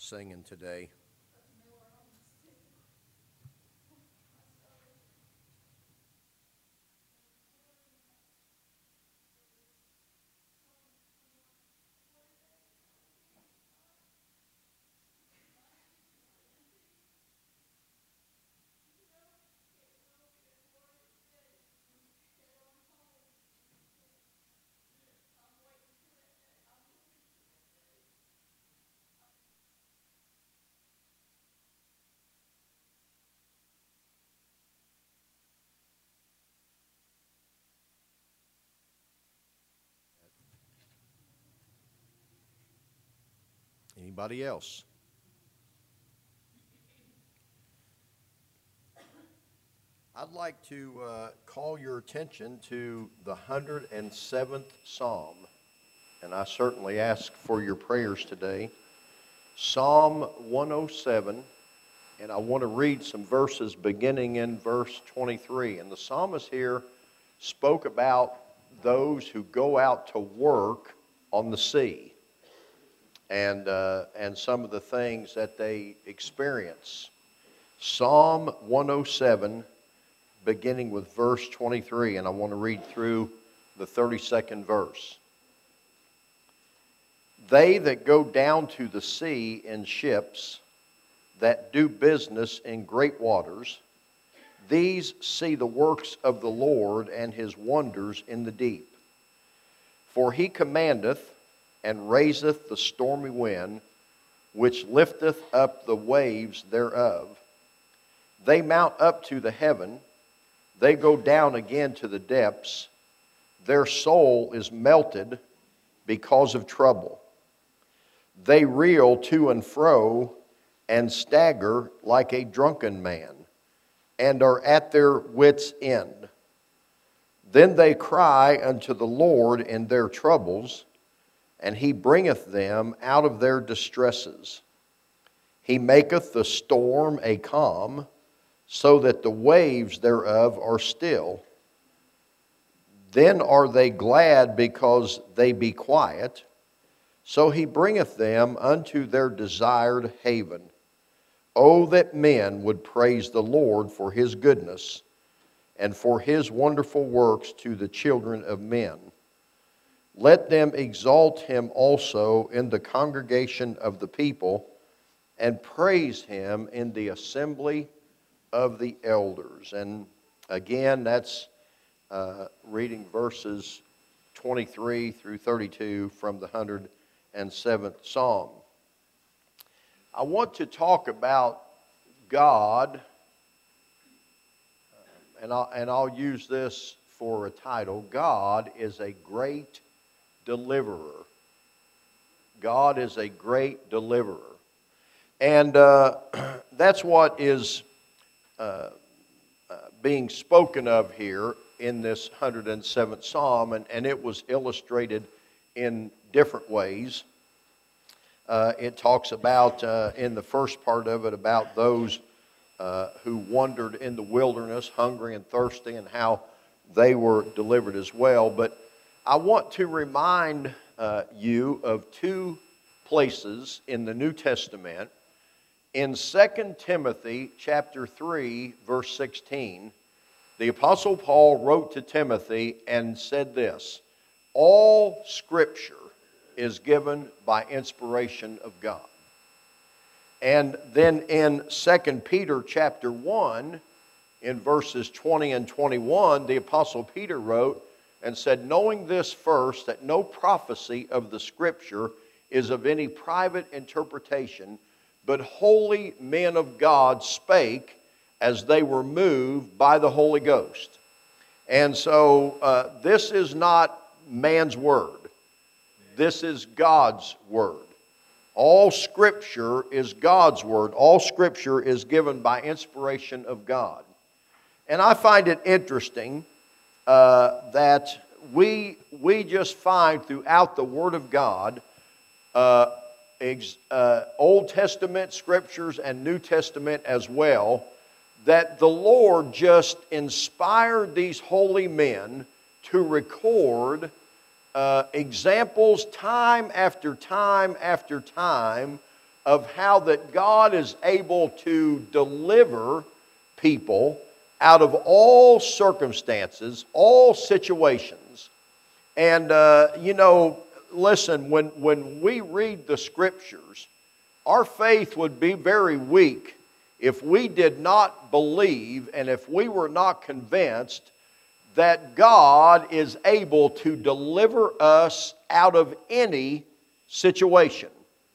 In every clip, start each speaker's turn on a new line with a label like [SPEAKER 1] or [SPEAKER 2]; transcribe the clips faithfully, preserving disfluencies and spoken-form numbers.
[SPEAKER 1] singing today. Anybody else? I'd like to uh, call your attention to the one hundred seventh Psalm, and I certainly ask for your prayers today. Psalm one oh seven, and I want to read some verses beginning in verse twenty-three. And the psalmist here spoke about those who go out to work on the sea, and uh, and some of the things that they experience. Psalm one oh seven, beginning with verse twenty-three, and I want to read through the thirty-second verse. They that go down to the sea in ships, that do business in great waters, these see the works of the Lord and his wonders in the deep. For he commandeth and raiseth the stormy wind, which lifteth up the waves thereof. They mount up to the heaven, they go down again to the depths. Their soul is melted because of trouble. They reel to and fro and stagger like a drunken man, and are at their wits' end. Then they cry unto the Lord in their troubles, and he bringeth them out of their distresses. He maketh the storm a calm, so that the waves thereof are still. Then are they glad because they be quiet. So he bringeth them unto their desired haven. Oh, that men would praise the Lord for his goodness, and for his wonderful works to the children of men. Let them exalt him also in the congregation of the people, and praise him in the assembly of the elders. And again, that's uh, reading verses twenty-three through thirty-two from the one hundred seventh Psalm. I want to talk about God, and I'll, and I'll use this for a title. God is a great deliverer. God is a great deliverer. And uh, that's what is uh, uh, being spoken of here in this one hundred seventh Psalm, and, and it was illustrated in different ways. Uh, it talks about, uh, in the first part of it, about those uh, who wandered in the wilderness, hungry and thirsty, and how they were delivered as well. But I want to remind uh, you of two places in the New Testament. In Second Timothy chapter three, verse sixteen, the Apostle Paul wrote to Timothy and said this: all Scripture is given by inspiration of God. And then in Second Peter chapter one, in verses twenty and twenty-one, the Apostle Peter wrote and said, knowing this first, that no prophecy of the Scripture is of any private interpretation, but holy men of God spake as they were moved by the Holy Ghost. And so uh, this is not man's word. This is God's word. All Scripture is God's word. All Scripture is given by inspiration of God. And I find it interesting uh, that we, we just find throughout the Word of God, uh, ex, uh, Old Testament Scriptures and New Testament as well, that the Lord just inspired these holy men to record Uh, examples time after time after time of how that God is able to deliver people out of all circumstances, all situations. And, uh, you know, listen, when, when we read the Scriptures, our faith would be very weak if we did not believe and if we were not convinced that God is able to deliver us out of any situation.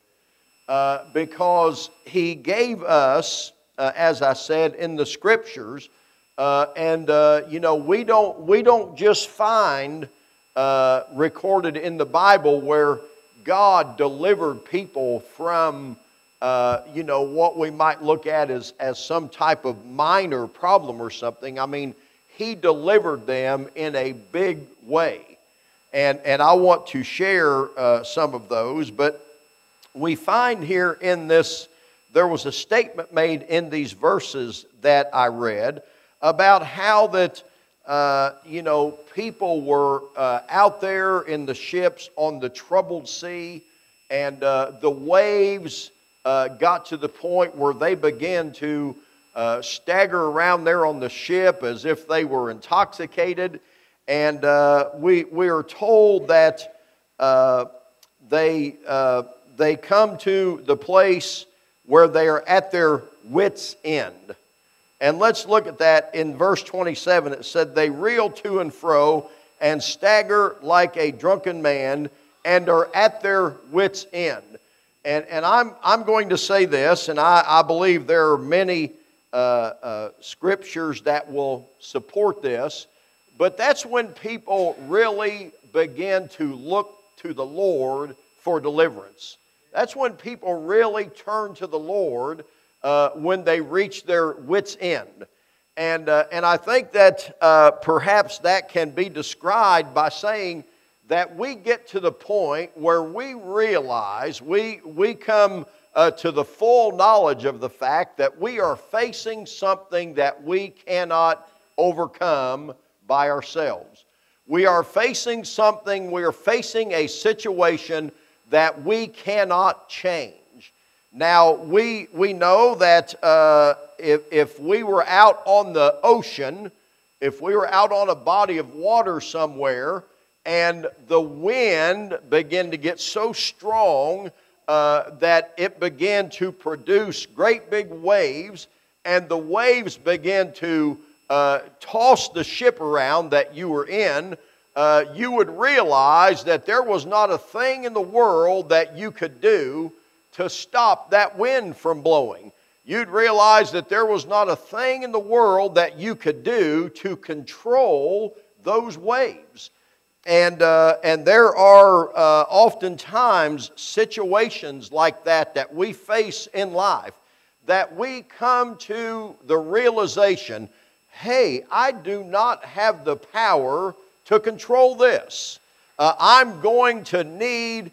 [SPEAKER 1] Uh, because He gave us, uh, as I said, in the Scriptures, uh, and uh, you know, we don't we don't just find uh, recorded in the Bible where God delivered people from uh, you know, what we might look at as as some type of minor problem or something. I mean, He delivered them in a big way, and and I want to share uh, some of those, but we find here in this, there was a statement made in these verses that I read about how that, uh, you know, people were uh, out there in the ships on the troubled sea, and uh, the waves uh, got to the point where they began to uh, stagger around there on the ship as if they were intoxicated. And uh, we, we are told that uh, they... Uh, they come to the place where they are at their wits' end. And let's look at that in verse twenty-seven. It said, they reel to and fro and stagger like a drunken man and are at their wits' end. And, and I'm, I'm going to say this, and I, I believe there are many uh, uh, scriptures that will support this, but that's when people really begin to look to the Lord for deliverance. That's when people really turn to the Lord uh, when they reach their wits' end. And, uh, and I think that uh, perhaps that can be described by saying that we get to the point where we realize, we, we come uh, to the full knowledge of the fact that we are facing something that we cannot overcome by ourselves. We are facing something, we are facing a situation that we cannot change. Now, we, we know that uh, if, if we were out on the ocean, if we were out on a body of water somewhere, and the wind began to get so strong uh, that it began to produce great big waves, and the waves began to uh, toss the ship around that you were in, Uh, you would realize that there was not a thing in the world that you could do to stop that wind from blowing. You'd realize that there was not a thing in the world that you could do to control those waves. And, uh, and there are uh, oftentimes situations like that that we face in life, that we come to the realization, hey, I do not have the power to control this. Uh, I'm going to need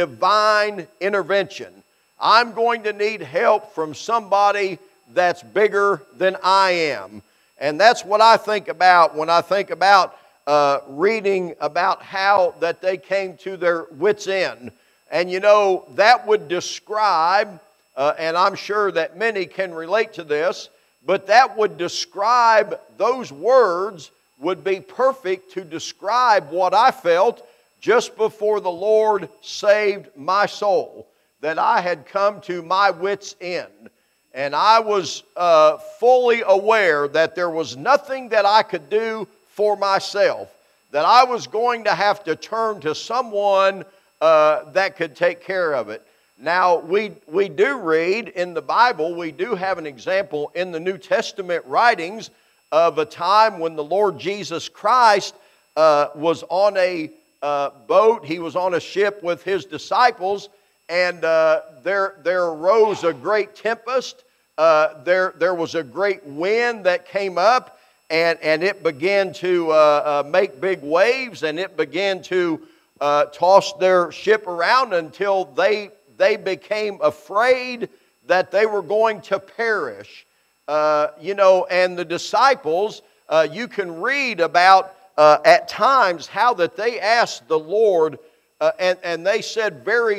[SPEAKER 1] divine intervention. I'm going to need help from somebody that's bigger than I am. And that's what I think about when I think about uh, reading about how that they came to their wits' end. And you know, that would describe, uh, and I'm sure that many can relate to this, but that would describe, those words would be perfect to describe what I felt just before the Lord saved my soul, that I had come to my wits' end. And I was uh, fully aware that there was nothing that I could do for myself, that I was going to have to turn to someone uh, that could take care of it. Now, we, we do read in the Bible, we do have an example in the New Testament writings of a time when the Lord Jesus Christ uh, was on a uh, boat. He was on a ship with His disciples, and uh, there, there arose a great tempest. Uh, there, there was a great wind that came up, and, and it began to uh, uh, make big waves, and it began to uh, toss their ship around until they, they became afraid that they were going to perish. Uh, you know, and the disciples, uh, you can read about uh, at times how that they asked the Lord, uh, and, and they said very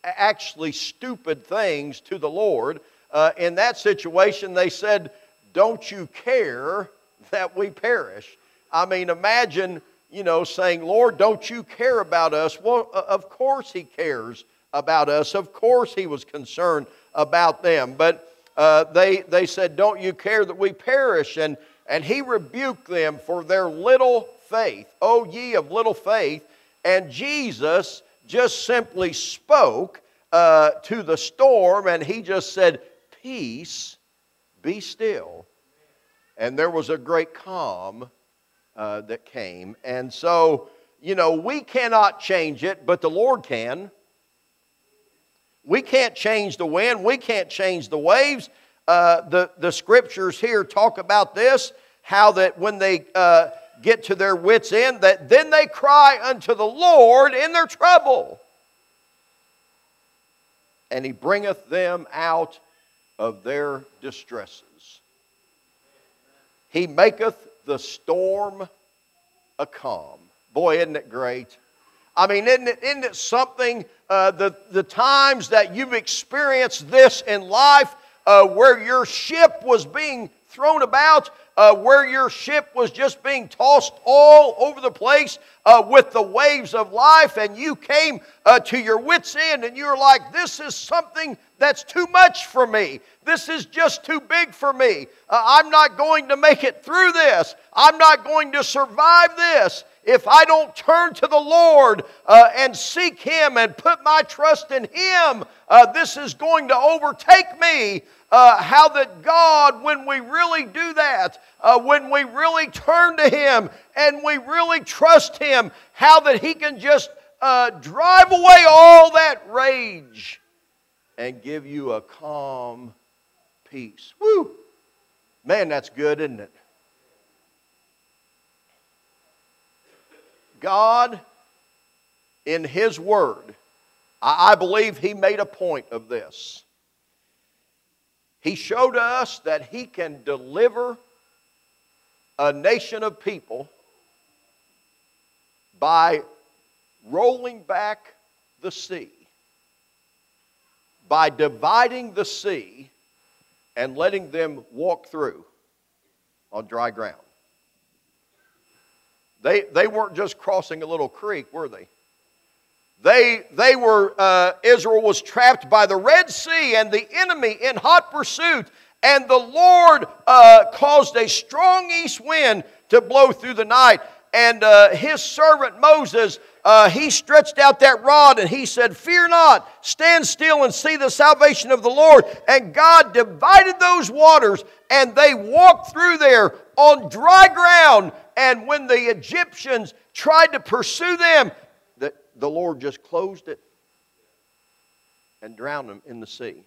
[SPEAKER 1] actually stupid things to the Lord. Uh, in that situation, they said, don't you care that we perish? I mean, imagine, you know, saying, Lord, don't you care about us? Well, of course He cares about us. Of course He was concerned about them. But uh, they, they said, don't you care that we perish? And, and He rebuked them for their little faith. O ye of little faith. And Jesus just simply spoke uh, to the storm, and He just said, peace, be still. And there was a great calm uh, that came. And so, you know, we cannot change it, but the Lord can. We can't change the wind. We can't change the waves. Uh, the, the scriptures here talk about this, how that when they uh, get to their wits' end, that then they cry unto the Lord in their trouble. And He bringeth them out of their distresses. He maketh the storm a calm. Boy, isn't it great? I mean, isn't it, isn't it something, uh, the, the times that you've experienced this in life, uh, where your ship was being thrown about, uh, where your ship was just being tossed all over the place uh, with the waves of life, and you came uh, to your wits' end, and you're like, this is something that's too much for me. This is just too big for me. Uh, I'm not going to make it through this. I'm not going to survive this. If I don't turn to the Lord uh, and seek Him and put my trust in Him, uh, this is going to overtake me. Uh, how that God, when we really do that, uh, when we really turn to Him and we really trust Him, how that He can just uh, drive away all that rage and give you a calm peace. Woo! Man, that's good, isn't it? God, in His Word, I, I believe He made a point of this. He showed us that He can deliver a nation of people by rolling back the sea, by dividing the sea and letting them walk through on dry ground. They, they weren't just crossing a little creek, were they? They, they were, uh, Israel was trapped by the Red Sea and the enemy in hot pursuit. And the Lord uh, caused a strong east wind to blow through the night. And uh, His servant Moses, uh, he stretched out that rod and he said, fear not, stand still and see the salvation of the Lord. And God divided those waters and they walked through there on dry ground. And when the Egyptians tried to pursue them, the, the Lord just closed it and drowned them in the sea.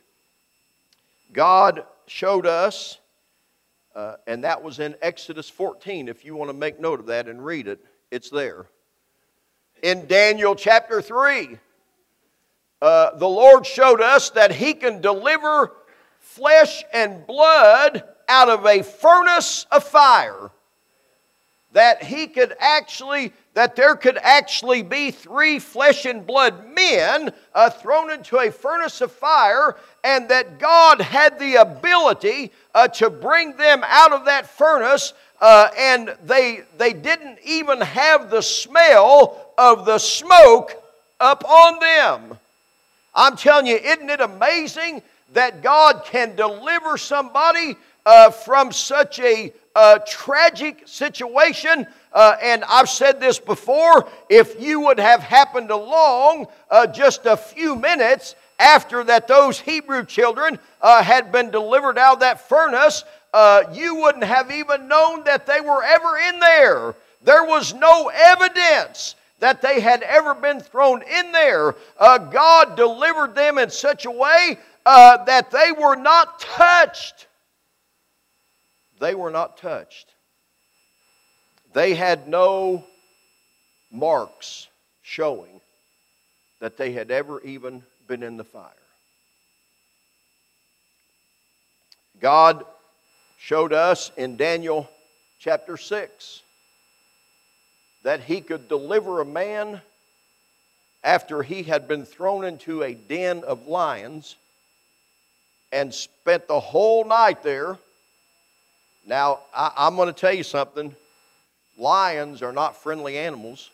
[SPEAKER 1] God showed us, uh, and that was in Exodus fourteen. If you want to make note of that and read it, it's there. In Daniel chapter three, uh, the Lord showed us that He can deliver flesh and blood out of a furnace of fire. That He could actually, that there could actually be three flesh and blood men uh, thrown into a furnace of fire, and that God had the ability uh, to bring them out of that furnace, uh, and they, they didn't even have the smell of the smoke up on them. I'm telling you, isn't it amazing that God can deliver somebody uh, from such a uh, tragic situation? Uh, and I've said this before, if you would have happened along uh, just a few minutes after that those Hebrew children uh, had been delivered out of that furnace, uh, you wouldn't have even known that they were ever in there. There was no evidence that they had ever been thrown in there. Uh, God delivered them in such a way uh, that they were not touched. They were not touched. They had no marks showing that they had ever even been in the fire. God showed us in Daniel chapter six that He could deliver a man after he had been thrown into a den of lions and spent the whole night there. Now, I, I'm going to tell you something. Lions are not friendly animals,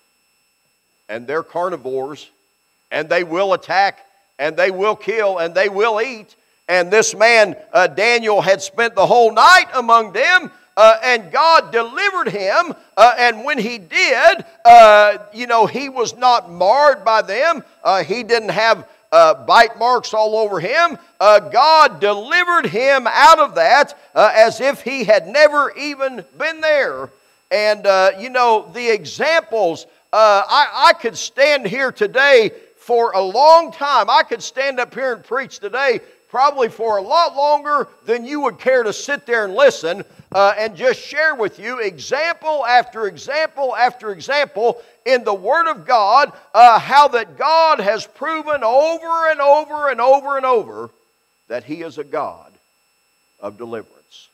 [SPEAKER 1] and they're carnivores, and they will attack, and they will kill, and they will eat. And this man, uh, Daniel, had spent the whole night among them, uh, and God delivered him. Uh, and when he did, uh, you know, he was not marred by them. Uh, he didn't have uh, bite marks all over him. Uh, God delivered him out of that uh, as if he had never even been there. And, uh, you know, the examples, uh, I, I could stand here today for a long time. I could stand up here and preach today probably for a lot longer than you would care to sit there and listen uh, and just share with you example after example after example in the Word of God, uh, how that God has proven over and over and over and over that He is a God of deliverance.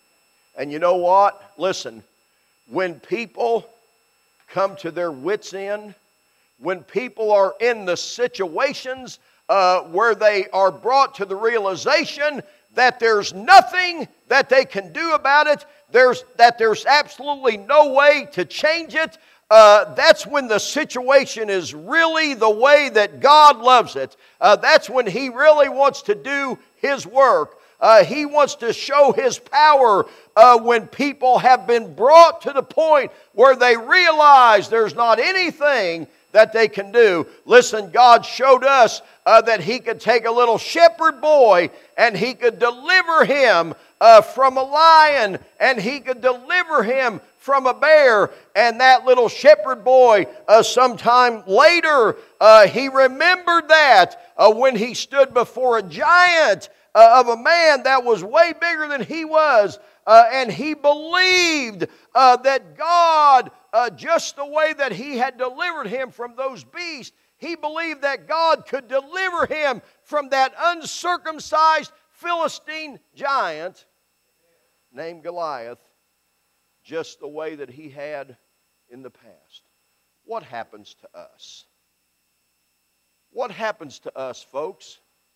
[SPEAKER 1] And you know what? Listen, when people come to their wits' end, when people are in the situations uh, where they are brought to the realization that there's nothing that they can do about it, there's, that there's absolutely no way to change it, uh, that's when the situation is really the way that God loves it. Uh, that's when He really wants to do His work. Uh, he wants to show His power uh, when people have been brought to the point where they realize there's not anything that they can do. Listen, God showed us uh, that He could take a little shepherd boy and He could deliver him uh, from a lion, and He could deliver him from a bear. And that little shepherd boy, uh, sometime later, uh, he remembered that uh, when he stood before a giant uh, of a man that was way bigger than he was. Uh, and he believed uh, that God, uh, just the way that He had delivered him from those beasts, he believed that God could deliver him from that uncircumcised Philistine giant named Goliath, just the way that he had in the past. What happens to us? What happens to us, folks?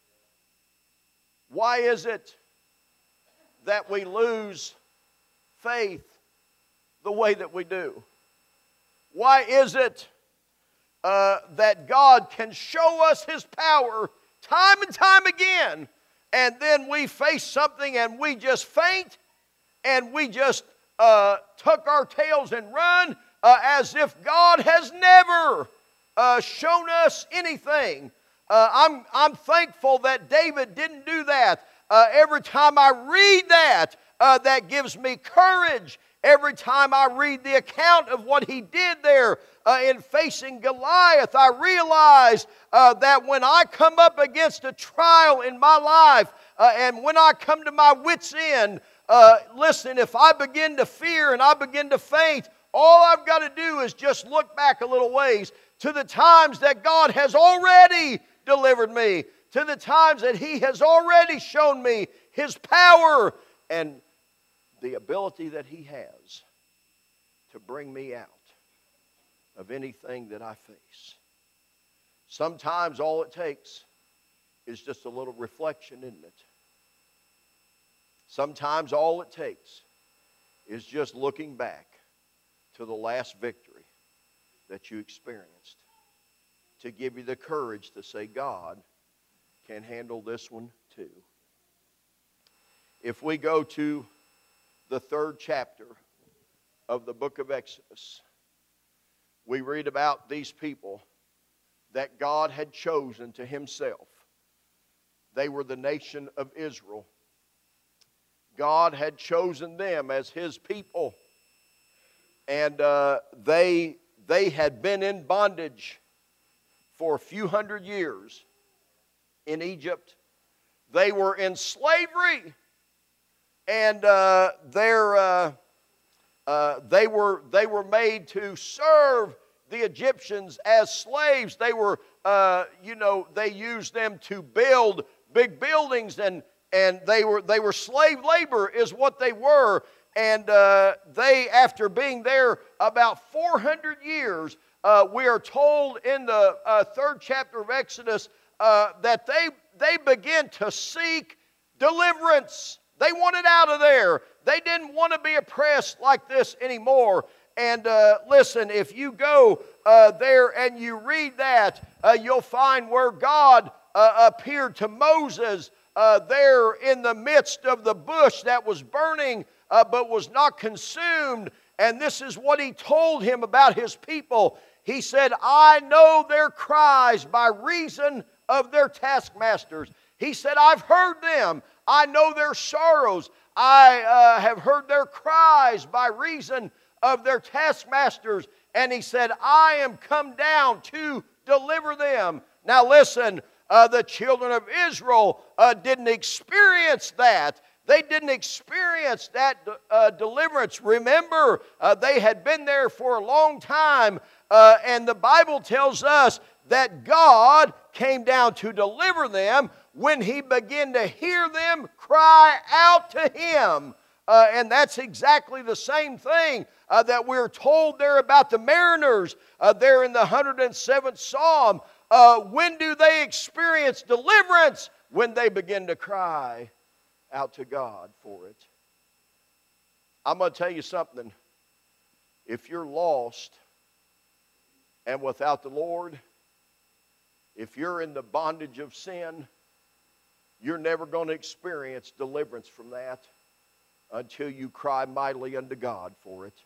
[SPEAKER 1] Why is it that we lose faith the way that we do? Why is it uh, that God can show us His power time and time again, and then we face something and we just faint, and we just uh, tuck our tails and run uh, as if God has never uh, shown us anything? Uh, I'm, I'm thankful that David didn't do that. Uh, every time I read that, uh, that gives me courage. Every time I read the account of what he did there uh, in facing Goliath, I realize uh, that when I come up against a trial in my life, uh, and when I come to my wits' end, uh, listen, if I begin to fear and I begin to faint, all I've got to do is just look back a little ways to the times that God has already delivered me, to the times that He has already shown me His power and the ability that He has to bring me out of anything that I face. Sometimes all it takes is just a little reflection, isn't it? Sometimes all it takes is just looking back to the last victory that you experienced to give you the courage to say, God can handle this one too. If we go to the third chapter of the book of Exodus, we read about these people that God had chosen to Himself. They were the nation of Israel. God had chosen them as His people. And uh, they, they had been in bondage for a few hundred years in Egypt. They were in slavery. And uh, uh, uh, they, were, they were made to serve the Egyptians as slaves. They were, uh, you know, they used them to build big buildings, and And they were they were slave labor is what they were. And uh, they, after being there about four hundred years, uh, we are told in the uh, third chapter of Exodus uh, that they, they begin to seek deliverance. They wanted out of there. They didn't want to be oppressed like this anymore. And uh, listen, if you go uh, there and you read that, uh, you'll find where God uh, appeared to Moses uh, there in the midst of the bush that was burning uh, but was not consumed. And this is what He told him about His people. He said, I know their cries by reason of their taskmasters. He said, I've heard them. I know their sorrows. I uh, have heard their cries by reason of their taskmasters. And He said, I am come down to deliver them. Now listen, uh, the children of Israel uh, didn't experience that. They didn't experience that uh, deliverance. Remember, uh, they had been there for a long time. Uh, and the Bible tells us that God came down to deliver them when He began to hear them cry out to Him. Uh, and that's exactly the same thing uh, that we're told there about the mariners uh, there in the one hundred seventh Psalm. Uh, when do they experience deliverance? When they begin to cry out to God for it. I'm going to tell you something. If you're lost and without the Lord, if you're in the bondage of sin, you're never going to experience deliverance from that until you cry mightily unto God for it.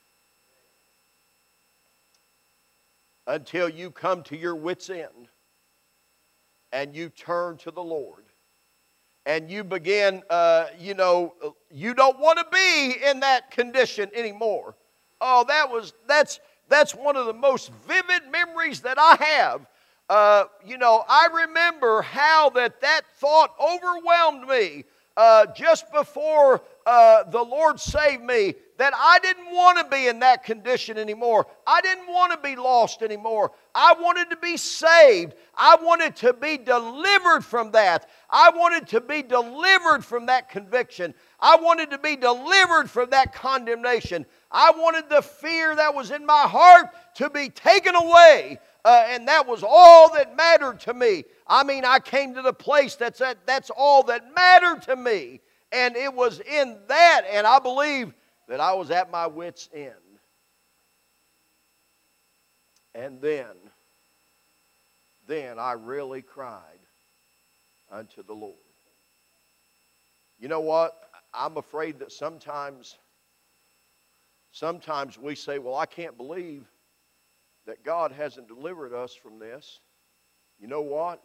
[SPEAKER 1] Until you come to your wits' end and you turn to the Lord. And you begin, uh, you know, you don't want to be in that condition anymore. Oh, that was, that's, that's one of the most vivid memories that I have. Uh, you know, I remember how that, that thought overwhelmed me uh, just before uh, the Lord saved me, that I didn't want to be in that condition anymore. I didn't want to be lost anymore. I wanted to be saved. I wanted to be delivered from that. I wanted to be delivered from that conviction. I wanted to be delivered from that condemnation. I wanted the fear that was in my heart to be taken away. Uh, and that was all that mattered to me. I mean, I came to the place that's, that, that's all that mattered to me. And it was in that, and I believe that I was at my wits' end. And then, then I really cried unto the Lord. You know what? I'm afraid that sometimes, sometimes we say, well, I can't believe that God hasn't delivered us from this. You know what?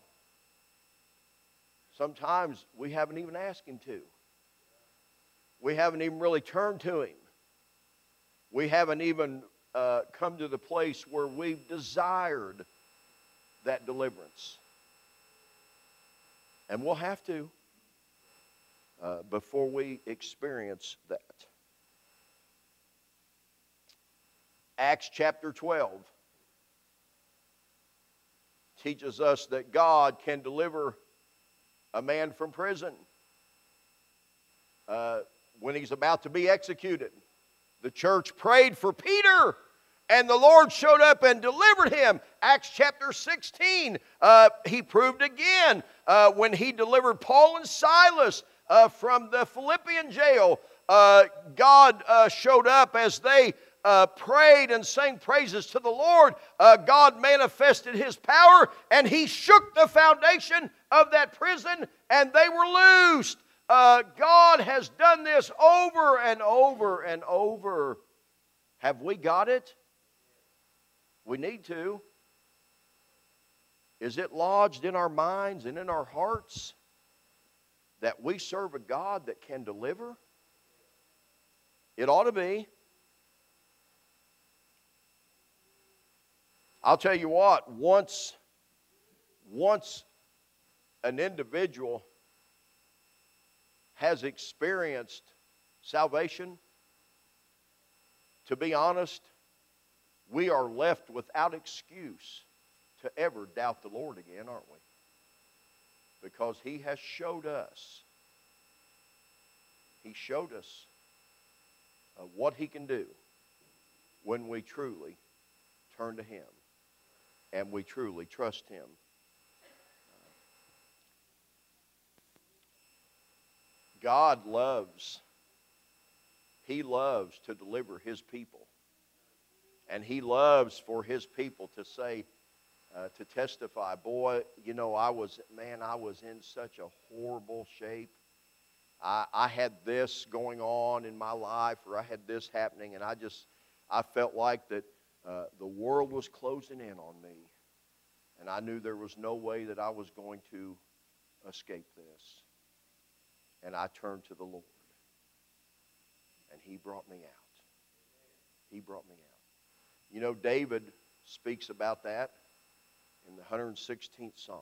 [SPEAKER 1] Sometimes we haven't even asked Him to. We haven't even really turned to Him. We haven't even uh, come to the place where we've desired that deliverance. And we'll have to uh, before we experience that. Acts chapter twelve teaches us that God can deliver a man from prison uh, when he's about to be executed. The church prayed for Peter, and the Lord showed up and delivered him. Acts chapter sixteen, uh, He proved again uh, when He delivered Paul and Silas uh, from the Philippian jail. Uh, God uh, showed up as they Uh, prayed and sang praises to the Lord. Uh, God manifested His power, and He shook the foundation of that prison, and they were loosed. Uh, God has done this over and over and over. Have we got it? We need to. Is it lodged in our minds and in our hearts that we serve a God that can deliver? It ought to be. I'll tell you what, once, once an individual has experienced salvation, to be honest, we are left without excuse to ever doubt the Lord again, aren't we? Because He has showed us, He showed us uh, what He can do when we truly turn to Him. and we truly trust Him. God loves, He loves to deliver His people. And He loves for His people to say, uh, to testify, boy, you know, I was, man, I was in such a horrible shape. I, I had this going on in my life, or I had this happening, and I just, I felt like that uh, the world was closing in on me. And I knew there was no way that I was going to escape this. And I turned to the Lord. And He brought me out. He brought me out. You know, David speaks about that in the one hundred sixteenth Psalm.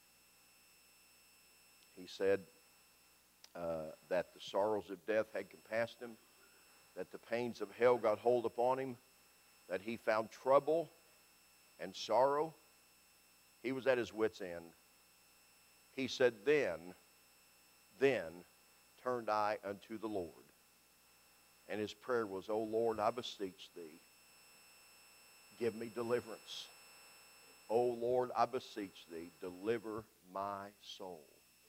[SPEAKER 1] He said uh, that the sorrows of death had compassed him, that the pains of hell got hold upon him, that he found trouble and sorrow. He was at his wit's end. He said, then, then turned I unto the Lord. And his prayer was, O Lord, I beseech thee, give me deliverance. O Lord, I beseech thee, deliver my soul.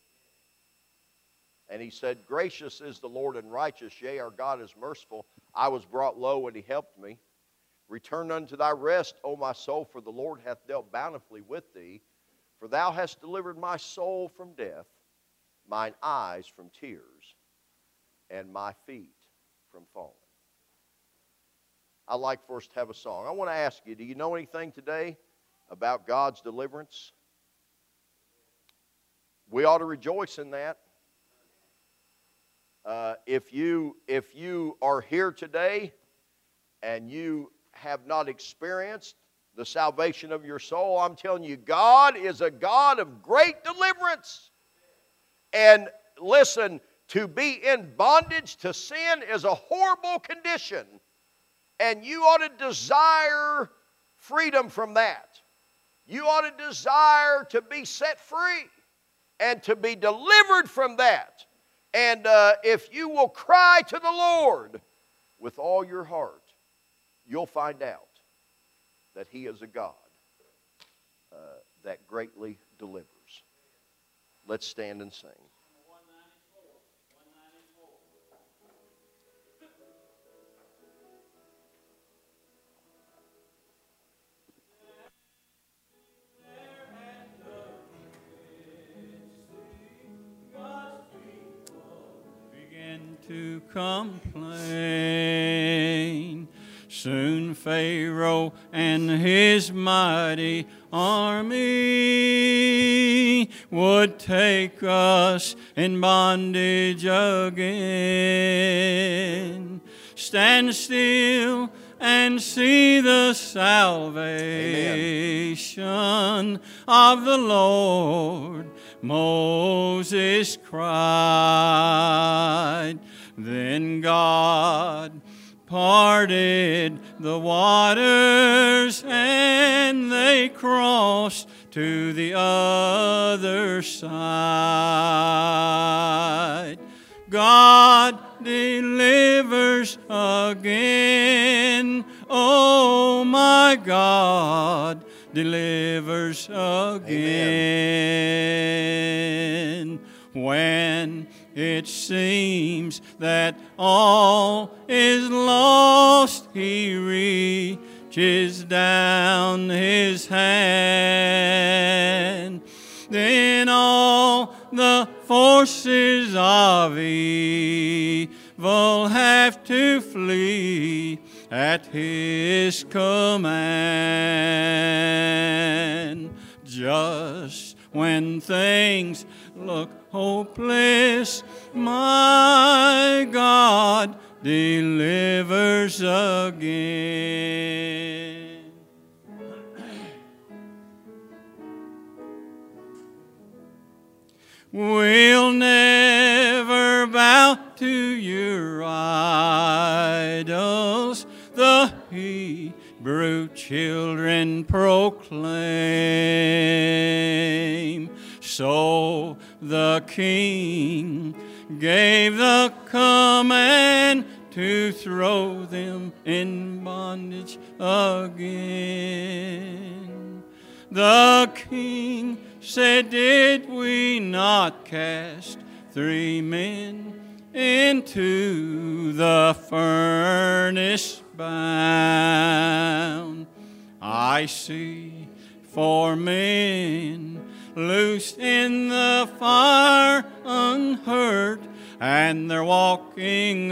[SPEAKER 1] And he said, gracious is the Lord and righteous, yea, our God is merciful. I was brought low, and He helped me. Return unto thy rest, O my soul, for the Lord hath dealt bountifully with thee. For thou hast delivered my soul from death, mine eyes from tears, and my feet from falling. I'd like for us to have a song. I want to ask you, do you know anything today about God's deliverance? We ought to rejoice in that. Uh, if you, if you are here today and you have not experienced the salvation of your soul, I'm telling you, God is a God of great deliverance. And listen, to be in bondage to sin is a horrible condition. And you ought to desire freedom from that. You ought to desire to be set free and to be delivered from that. And uh, if you will cry to the Lord with all your heart, you'll find out that He is a God uh, that greatly delivers. Let's stand and sing.
[SPEAKER 2] To complain. Soon Pharaoh and his mighty army would take us in bondage again. Stand still and see the salvation Amen. Of the Lord. Moses cried. Then God parted the waters, and they crossed to the other side. God delivers again. Oh, my God delivers again. Amen. When it seems that all is lost, He reaches down His hand. Then all the forces of evil have to flee at His command. Just when things look hopeless, my God delivers again. We'll never bow to your idols, the Hebrew children proclaim. So the king gave the command to throw them in bondage again. The king said, did we not cast three men into the furnace bound? I see four men loosed in the fire unhurt, and they're walking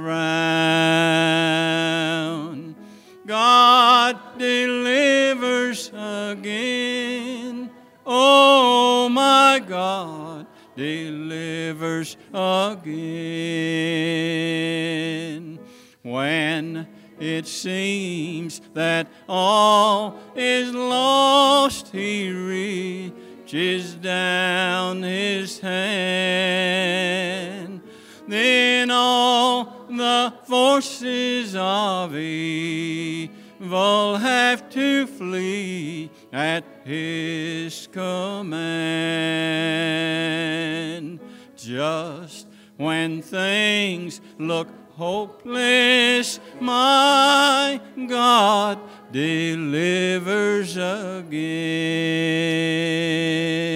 [SPEAKER 2] around. God delivers again. Oh, my God delivers again. When it seems that all is lost, He reaches down His hand. Then all the forces of evil have to flee at His command. Just when things look hopeless, my God delivers again.